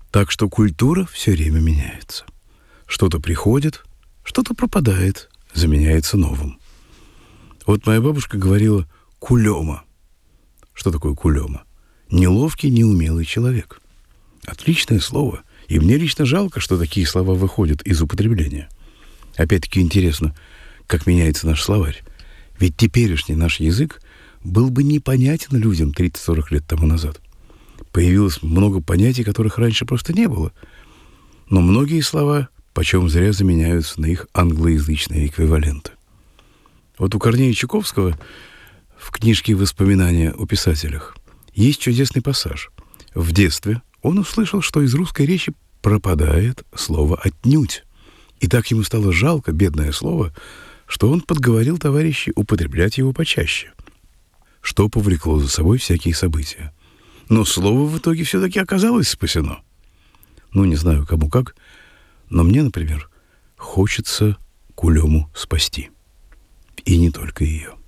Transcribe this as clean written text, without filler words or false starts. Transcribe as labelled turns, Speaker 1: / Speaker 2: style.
Speaker 1: Так что культура все время меняется. Что-то приходит, что-то пропадает, заменяется новым. Вот моя бабушка говорила «кулема». Что такое кулема? Неловкий, неумелый человек. Отличное слово. И мне лично жалко, что такие слова выходят из употребления. Опять-таки интересно, как меняется наш словарь. Ведь теперешний наш язык был бы непонятен людям 30-40 лет тому назад. Появилось много понятий, которых раньше просто не было. Но многие слова почем зря заменяются на их англоязычные эквиваленты. Вот у Корнея Чуковского в книжке «Воспоминания о писателях» есть чудесный пассаж. В детстве он услышал, что из русской речи пропадает слово «отнюдь». И так ему стало жалко бедное слово, что он подговорил товарищей употреблять его почаще, что повлекло за собой всякие события. Но слово в итоге все-таки оказалось спасено. Ну, не знаю, кому как, но мне, например, хочется кулему спасти. И не только ее.